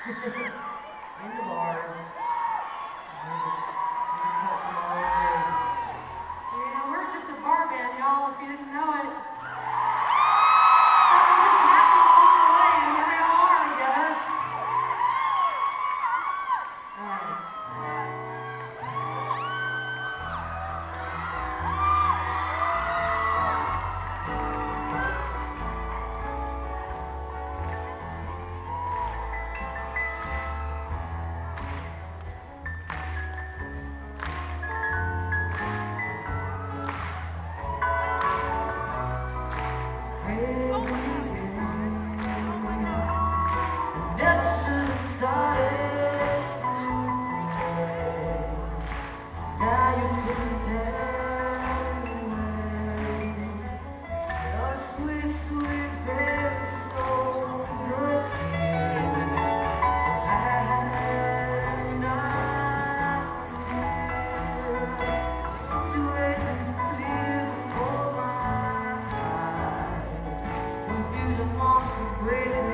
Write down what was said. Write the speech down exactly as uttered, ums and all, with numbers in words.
In the bars. There's a, there's a cut from all of this. Yeah, we're just a bar band, y'all, if you didn't know it. Something just happened along the way, and here we all are together. All right. Never should have started somewhere. Now you can tell me your sweet, sweet baby so good to you. So I had enough fear. Situations clear before my eyes. Confusion wants to break me.